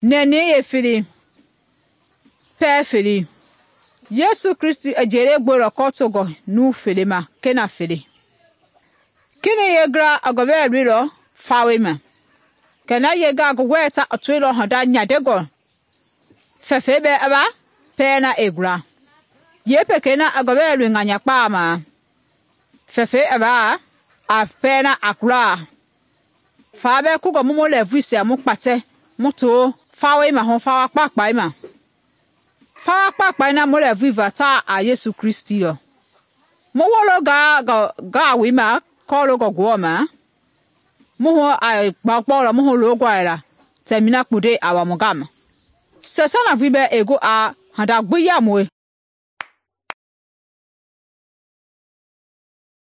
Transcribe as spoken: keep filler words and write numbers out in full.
Nene ye fili. Pe fili. Yesu Kristi ejere gboro kotogo nu fili ma kena fili. Kini ye gra agobe rilo fawe ma. Kena ye ga agweta atwilo hada nyadego. Fefebe aba pena egra. Ye pekena agobe ringanya pa ma. Fefe aba a pena akra. Fabe kugo mumo le vise amukpate muto fawe ma hon fawa pakpa ma. Fawa pakpa na mo le viva ta a Yesu Kristi yo. Mo wolo ga ga ga wi ma ko lo go gwo ma. Mo ho a gbagbo lo mo ho lo gwa era. Temina kude awa mugam. Se sana vibe ego a handa gbe ya mo